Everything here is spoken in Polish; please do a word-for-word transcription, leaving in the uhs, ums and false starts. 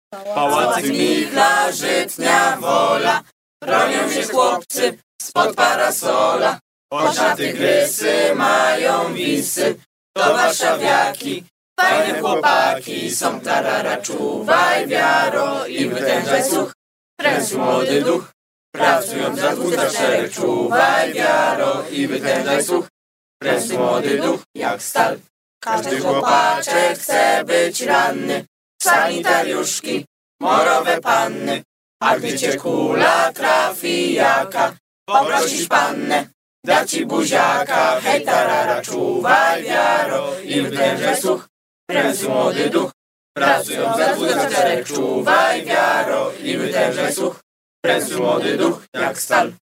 Pałacyk Michla, żytnia wola, bronią się chłopcy spod parasola. Oczna tygrysy mają wisy, to warszawiaki, fajne chłopaki są. Tarara, czuwaj wiaro i wytężaj słuch, prędzu młody duch, pracując za dwóch za czterech. Czuwaj wiaro i wytężaj słuch, prędzu młody duch jak stal. Każdy chłopaczek chce być ranny, sanitariuszki, morowe panny. A gdy cię kula trafi jaka, poprosisz pannę, da ci buziaka. Hej tarara, czuwaj wiaro i wytężaj słuch, prędzu młody duch, pracują za dwóch za czterech. Czuwaj wiaro i wytężaj słuch, prędzu młody duch jak stal.